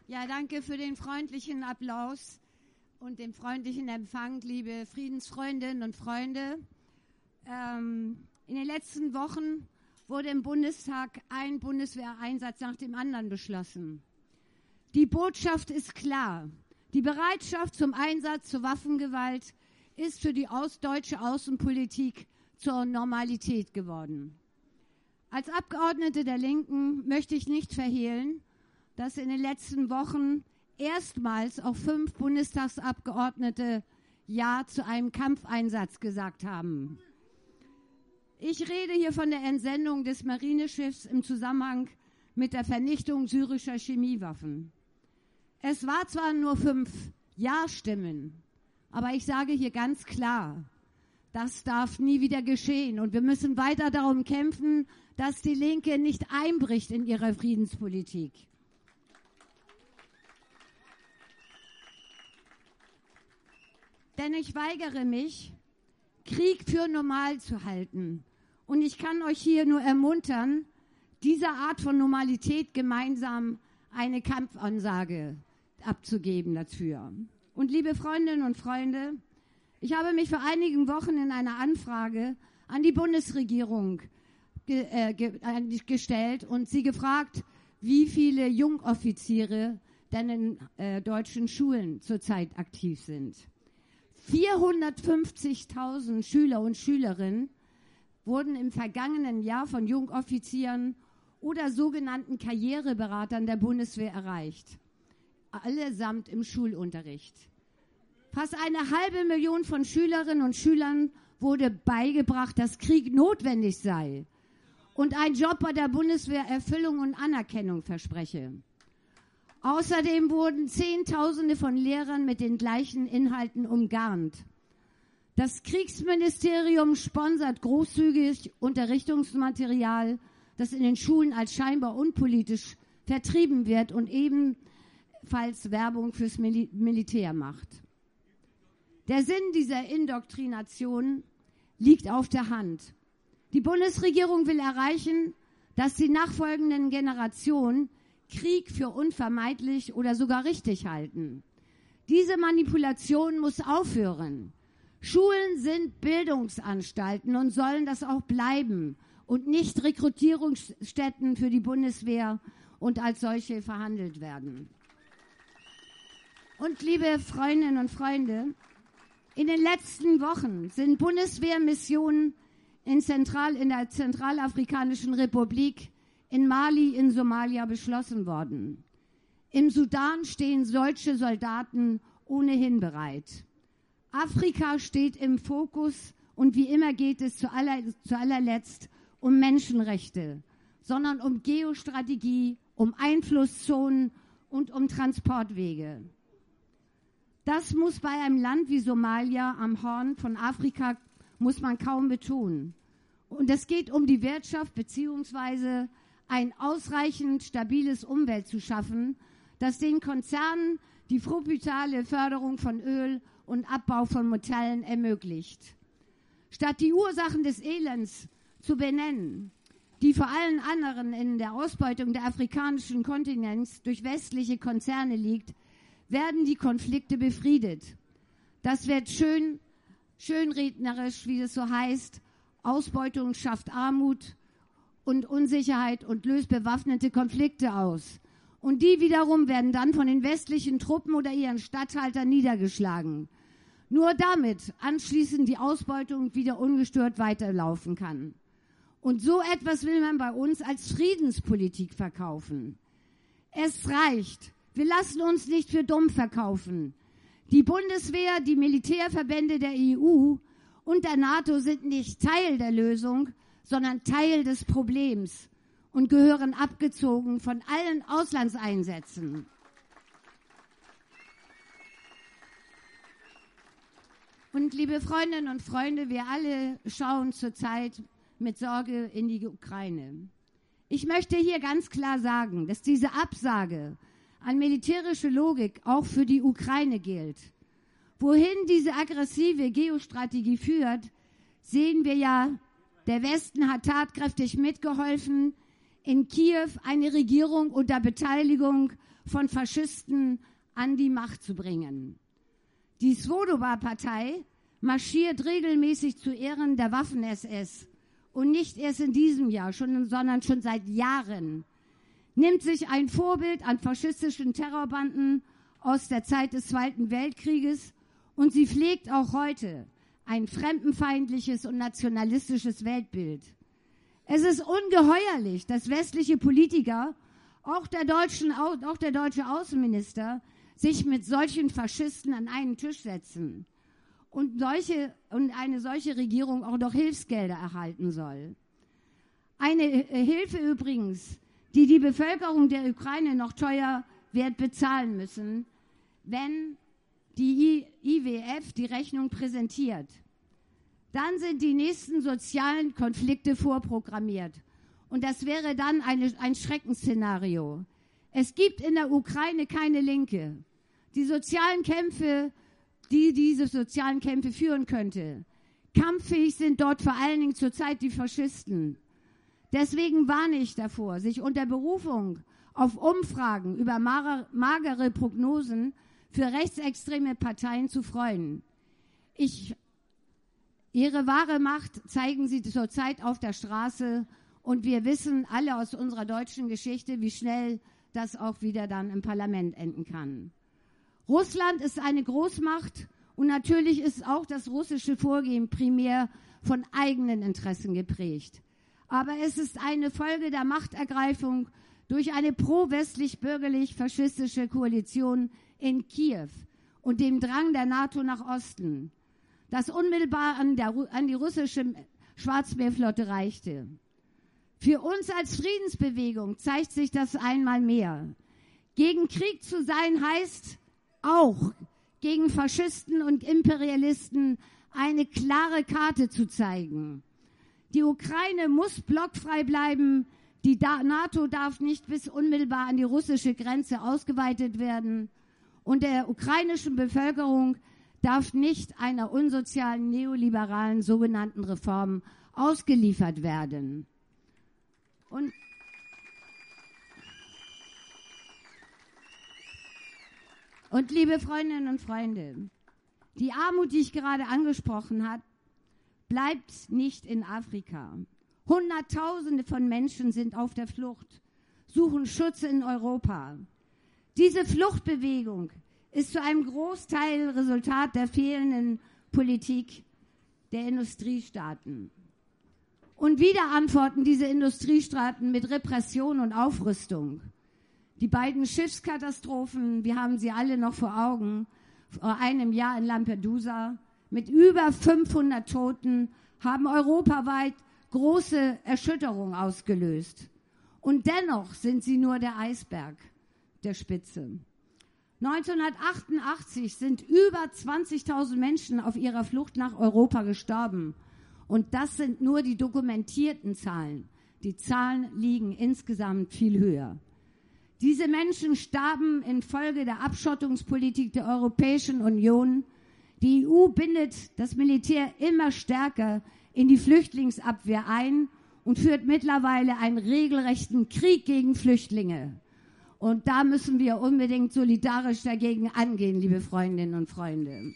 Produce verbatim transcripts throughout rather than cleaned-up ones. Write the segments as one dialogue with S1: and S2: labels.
S1: Ja, danke für den freundlichen Applaus und den freundlichen Empfang, liebe Friedensfreundinnen und Freunde. Ähm, in den letzten Wochen wurde im Bundestag ein Bundeswehreinsatz nach dem anderen beschlossen. Die Botschaft ist klar. Die Bereitschaft zum Einsatz zur Waffengewalt ist für die aus- deutsche Außenpolitik zur Normalität geworden. Als Abgeordnete der Linken möchte ich nicht verhehlen, dass in den letzten Wochen erstmals auch fünf Bundestagsabgeordnete Ja zu einem Kampfeinsatz gesagt haben. Ich rede hier von der Entsendung des Marineschiffs im Zusammenhang mit der Vernichtung syrischer Chemiewaffen. Es war zwar nur fünf Ja-Stimmen, aber ich sage hier ganz klar, das darf nie wieder geschehen. Und wir müssen weiter darum kämpfen, dass die Linke nicht einbricht in ihre Friedenspolitik. Denn ich weigere mich, Krieg für normal zu halten. Und ich kann euch hier nur ermuntern, dieser Art von Normalität gemeinsam eine Kampfansage abzugeben dafür. Und liebe Freundinnen und Freunde, ich habe mich vor einigen Wochen in einer Anfrage an die Bundesregierung ge, äh, ge, äh, gestellt und sie gefragt, wie viele Jungoffiziere denn in äh, deutschen Schulen zurzeit aktiv sind. vierhundertfünfzigtausend Schüler und Schülerinnen wurden im vergangenen Jahr von Jungoffizieren oder sogenannten Karriereberatern der Bundeswehr erreicht. Allesamt im Schulunterricht. Fast eine halbe Million von Schülerinnen und Schülern wurde beigebracht, dass Krieg notwendig sei und ein Job bei der Bundeswehr Erfüllung und Anerkennung verspreche. Außerdem wurden Zehntausende von Lehrern mit den gleichen Inhalten umgarnt. Das Kriegsministerium sponsert großzügig Unterrichtungsmaterial, das in den Schulen als scheinbar unpolitisch vertrieben wird und ebenfalls Werbung fürs Mil- Militär macht. Der Sinn dieser Indoktrination liegt auf der Hand. Die Bundesregierung will erreichen, dass die nachfolgenden Generationen Krieg für unvermeidlich oder sogar richtig halten. Diese Manipulation muss aufhören. Schulen sind Bildungsanstalten und sollen das auch bleiben und nicht Rekrutierungsstätten für die Bundeswehr und als solche verhandelt werden. Und liebe Freundinnen und Freunde, in den letzten Wochen sind Bundeswehrmissionen in, Zentral, in der Zentralafrikanischen Republik, in Mali, in Somalia beschlossen worden. Im Sudan stehen solche Soldaten ohnehin bereit. Afrika steht im Fokus und wie immer geht es zu, aller, zu allerletzt um Menschenrechte, sondern um Geostrategie, um Einflusszonen und um Transportwege. Das muss bei einem Land wie Somalia am Horn von Afrika, muss man kaum betonen. Und es geht um die Wirtschaft beziehungsweise ein ausreichend stabiles Umfeld zu schaffen, das den Konzernen die profitable Förderung von Öl und Abbau von Metallen ermöglicht. Statt die Ursachen des Elends zu benennen, die vor allen anderen in der Ausbeutung der afrikanischen Kontinents durch westliche Konzerne liegt, werden die Konflikte befriedet. Das wird schön, schönrednerisch, wie es so heißt, Ausbeutung schafft Armut und Unsicherheit und löst bewaffnete Konflikte aus. Und die wiederum werden dann von den westlichen Truppen oder ihren Statthaltern niedergeschlagen. Nur damit anschließend die Ausbeutung wieder ungestört weiterlaufen kann. Und so etwas will man bei uns als Friedenspolitik verkaufen. Es reicht. Wir lassen uns nicht für dumm verkaufen. Die Bundeswehr, die Militärverbände der E U und der NATO sind nicht Teil der Lösung, sondern Teil des Problems und gehören abgezogen von allen Auslandseinsätzen. Und liebe Freundinnen und Freunde, wir alle schauen zurzeit mit Sorge in die Ukraine. Ich möchte hier ganz klar sagen, dass diese Absage an militärische Logik auch für die Ukraine gilt. Wohin diese aggressive Geostrategie führt, sehen wir ja, der Westen hat tatkräftig mitgeholfen, in Kiew eine Regierung unter Beteiligung von Faschisten an die Macht zu bringen. Die Svoboda-Partei marschiert regelmäßig zu Ehren der Waffen-S S und nicht erst in diesem Jahr, schon, sondern schon seit Jahren, nimmt sich ein Vorbild an faschistischen Terrorbanden aus der Zeit des Zweiten Weltkrieges und sie pflegt auch heute ein fremdenfeindliches und nationalistisches Weltbild. Es ist ungeheuerlich, dass westliche Politiker, auch der, deutschen, auch der deutsche Außenminister, sich mit solchen Faschisten an einen Tisch setzen und, solche, und eine solche Regierung auch noch Hilfsgelder erhalten soll. Eine Hilfe übrigens, die die Bevölkerung der Ukraine noch teuer wird bezahlen müssen, wenn die I W F die Rechnung präsentiert. Dann sind die nächsten sozialen Konflikte vorprogrammiert. Und das wäre dann eine, ein Schreckensszenario. Es gibt in der Ukraine keine Linke. Die sozialen Kämpfe, die diese sozialen Kämpfe führen könnte, kampffähig sind dort vor allen Dingen zurzeit die Faschisten. Deswegen warne ich davor, sich unter Berufung auf Umfragen über magere Prognosen für rechtsextreme Parteien zu freuen. Ich, ihre wahre Macht zeigen sie zurzeit auf der Straße und wir wissen alle aus unserer deutschen Geschichte, wie schnell das auch wieder dann im Parlament enden kann. Russland ist eine Großmacht und natürlich ist auch das russische Vorgehen primär von eigenen Interessen geprägt. Aber es ist eine Folge der Machtergreifung durch eine pro-westlich-bürgerlich-faschistische Koalition in Kiew und dem Drang der NATO nach Osten, das unmittelbar an, der, an die russische Schwarzmeerflotte reichte. Für uns als Friedensbewegung zeigt sich das einmal mehr. Gegen Krieg zu sein heißt auch, gegen Faschisten und Imperialisten eine klare Karte zu zeigen. Die Ukraine muss blockfrei bleiben. Die NATO darf nicht bis unmittelbar an die russische Grenze ausgeweitet werden. Und der ukrainischen Bevölkerung darf nicht einer unsozialen, neoliberalen sogenannten Reform ausgeliefert werden. Und Und liebe Freundinnen und Freunde, die Armut, die ich gerade angesprochen habe, bleibt nicht in Afrika. Hunderttausende von Menschen sind auf der Flucht, suchen Schutz in Europa. Diese Fluchtbewegung ist zu einem Großteil Resultat der fehlenden Politik der Industriestaaten. Und wieder antworten diese Industriestaaten mit Repression und Aufrüstung. Die beiden Schiffskatastrophen, wir haben sie alle noch vor Augen, vor einem Jahr in Lampedusa, mit über fünfhundert Toten, haben europaweit große Erschütterung ausgelöst. Und dennoch sind sie nur der Eisberg der Spitze. neunzehnhundertachtundachtzig sind über zwanzigtausend Menschen auf ihrer Flucht nach Europa gestorben. Und das sind nur die dokumentierten Zahlen. Die Zahlen liegen insgesamt viel höher. Diese Menschen starben infolge der Abschottungspolitik der Europäischen Union. Die E U bindet das Militär immer stärker in die Flüchtlingsabwehr ein und führt mittlerweile einen regelrechten Krieg gegen Flüchtlinge. Und da müssen wir unbedingt solidarisch dagegen angehen, liebe Freundinnen und Freunde.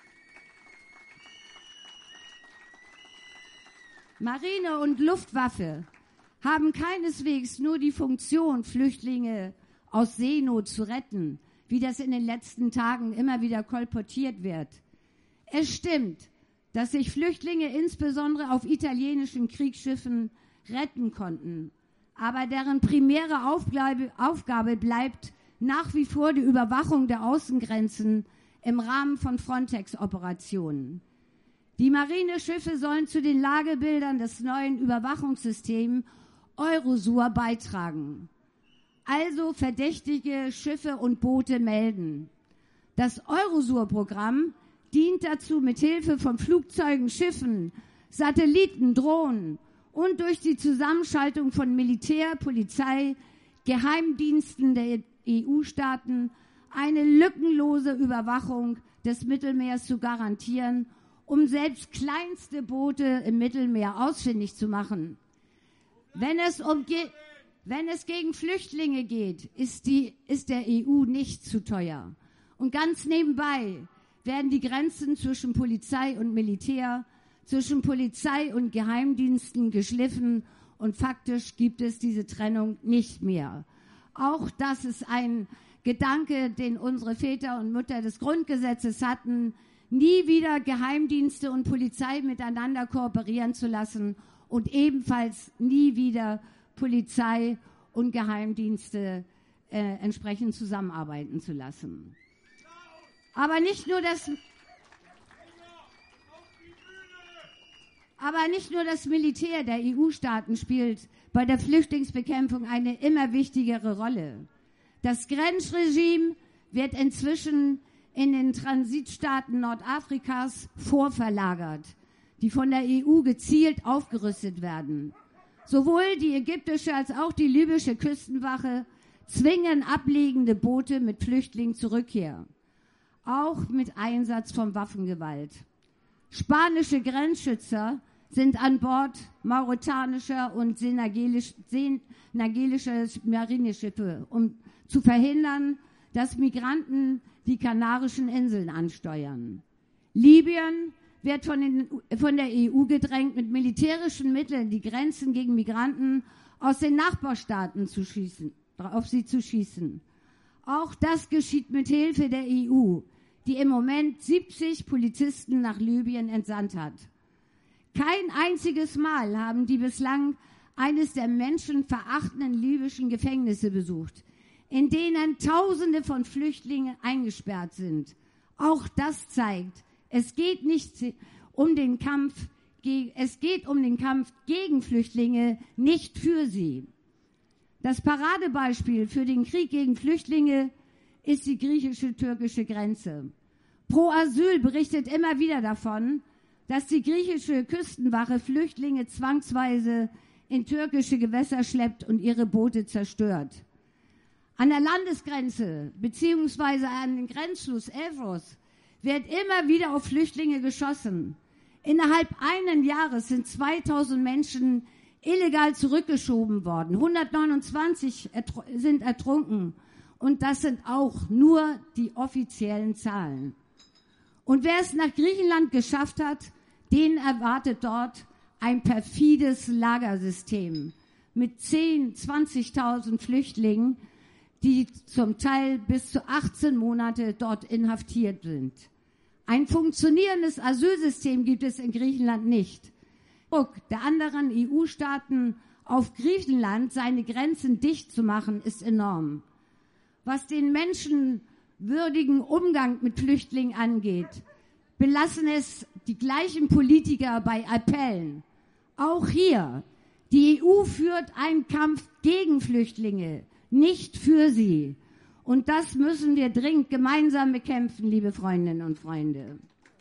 S1: Marine und Luftwaffe haben keineswegs nur die Funktion, Flüchtlinge aus Seenot zu retten, wie das in den letzten Tagen immer wieder kolportiert wird. Es stimmt, dass sich Flüchtlinge insbesondere auf italienischen Kriegsschiffen retten konnten. Aber deren primäre Aufgabe, Aufgabe bleibt nach wie vor die Überwachung der Außengrenzen im Rahmen von Frontex-Operationen. Die Marineschiffe sollen zu den Lagebildern des neuen Überwachungssystems Eurosur beitragen. Also verdächtige Schiffe und Boote melden. Das Eurosur-Programm dient dazu, mit Hilfe von Flugzeugen, Schiffen, Satelliten, Drohnen und durch die Zusammenschaltung von Militär, Polizei, Geheimdiensten der E U-Staaten eine lückenlose Überwachung des Mittelmeers zu garantieren, um selbst kleinste Boote im Mittelmeer ausfindig zu machen. Wenn es um, Ge- Wenn es gegen Flüchtlinge geht, ist, die, ist der E U nicht zu teuer. Und ganz nebenbei werden die Grenzen zwischen Polizei und Militär, zwischen Polizei und Geheimdiensten geschliffen und faktisch gibt es diese Trennung nicht mehr. Auch das ist ein Gedanke, den unsere Väter und Mütter des Grundgesetzes hatten, nie wieder Geheimdienste und Polizei miteinander kooperieren zu lassen und ebenfalls nie wieder Polizei und Geheimdienste äh, entsprechend zusammenarbeiten zu lassen. Aber nicht nur das, aber nicht nur das Militär der E U-Staaten spielt bei der Flüchtlingsbekämpfung eine immer wichtigere Rolle. Das Grenzregime wird inzwischen in den Transitstaaten Nordafrikas vorverlagert, die von der E U gezielt aufgerüstet werden. Sowohl die ägyptische als auch die libysche Küstenwache zwingen ablegende Boote mit Flüchtlingen zur Rückkehr, auch mit Einsatz von Waffengewalt. Spanische Grenzschützer sind an Bord mauretanischer und senegelischer Marineschiffe, um zu verhindern, dass Migranten die Kanarischen Inseln ansteuern. Libyen wird von, den, von der E U gedrängt, mit militärischen Mitteln die Grenzen gegen Migranten aus den Nachbarstaaten zu schießen, auf sie zu schießen. Auch das geschieht mit Hilfe der E U, die im Moment siebzig Polizisten nach Libyen entsandt hat. Kein einziges Mal haben die bislang eines der menschenverachtenden libyschen Gefängnisse besucht, in denen Tausende von Flüchtlingen eingesperrt sind. Auch das zeigt, es geht nicht um den Kampf, es geht um den Kampf gegen Flüchtlinge, nicht für sie. Das Paradebeispiel für den Krieg gegen Flüchtlinge ist die griechisch-türkische Grenze. Pro Asyl berichtet immer wieder davon, dass die griechische Küstenwache Flüchtlinge zwangsweise in türkische Gewässer schleppt und ihre Boote zerstört. An der Landesgrenze beziehungsweise an den Grenzfluss Evros wird immer wieder auf Flüchtlinge geschossen. Innerhalb eines Jahres sind zweitausend Menschen illegal zurückgeschoben worden. hundertneunundzwanzig ertr- sind ertrunken. Und das sind auch nur die offiziellen Zahlen. Und wer es nach Griechenland geschafft hat, den erwartet dort ein perfides Lagersystem mit zehntausend, zwanzigtausend Flüchtlingen, die zum Teil bis zu achtzehn Monate dort inhaftiert sind. Ein funktionierendes Asylsystem gibt es in Griechenland nicht. Druck der anderen E U-Staaten auf Griechenland, seine Grenzen dicht zu machen, ist enorm. Was den menschenwürdigen Umgang mit Flüchtlingen angeht, belassen es die gleichen Politiker bei Appellen. Auch hier, die E U führt einen Kampf gegen Flüchtlinge, nicht für sie. Und das müssen wir dringend gemeinsam bekämpfen, liebe Freundinnen und Freunde.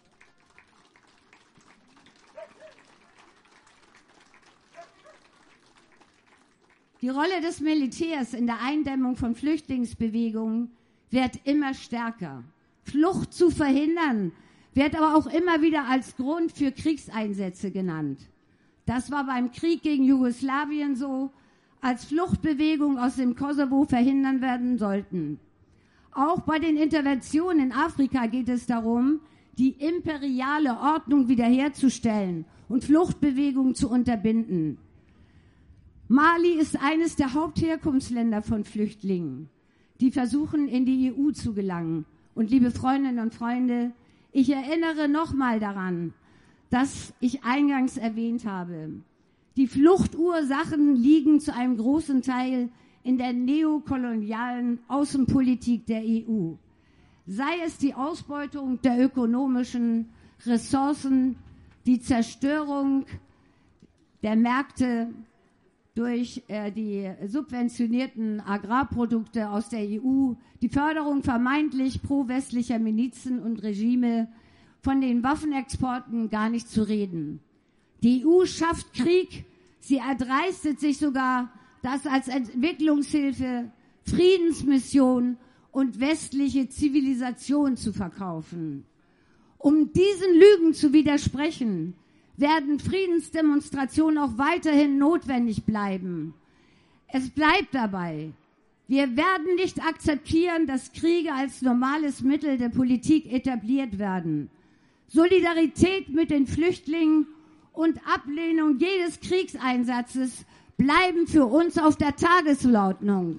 S1: Die Rolle des Militärs in der Eindämmung von Flüchtlingsbewegungen wird immer stärker. Flucht zu verhindern wird aber auch immer wieder als Grund für Kriegseinsätze genannt. Das war beim Krieg gegen Jugoslawien so, als Fluchtbewegungen aus dem Kosovo verhindern werden sollten. Auch bei den Interventionen in Afrika geht es darum, die imperiale Ordnung wiederherzustellen und Fluchtbewegungen zu unterbinden. Mali ist eines der Hauptherkunftsländer von Flüchtlingen, die versuchen, in die E U zu gelangen. Und liebe Freundinnen und Freunde, ich erinnere nochmal daran, dass ich eingangs erwähnt habe. Die Fluchtursachen liegen zu einem großen Teil in der neokolonialen Außenpolitik der E U. Sei es die Ausbeutung der ökonomischen Ressourcen, die Zerstörung der Märkte durch äh, die subventionierten Agrarprodukte aus der E U, die Förderung vermeintlich pro-westlicher Milizen und Regime, von den Waffenexporten gar nicht zu reden. Die E U schafft Krieg, sie erdreistet sich sogar, das als Entwicklungshilfe, Friedensmission und westliche Zivilisation zu verkaufen. Um diesen Lügen zu widersprechen, werden Friedensdemonstrationen auch weiterhin notwendig bleiben. Es bleibt dabei. Wir werden nicht akzeptieren, dass Kriege als normales Mittel der Politik etabliert werden. Solidarität mit den Flüchtlingen und Ablehnung jedes Kriegseinsatzes bleiben für uns auf der Tagesordnung.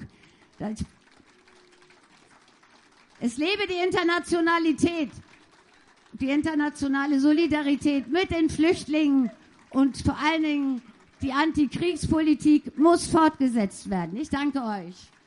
S1: Es lebe die Internationalität, die internationale Solidarität mit den Flüchtlingen und vor allen Dingen die Antikriegspolitik muss fortgesetzt werden. Ich danke euch.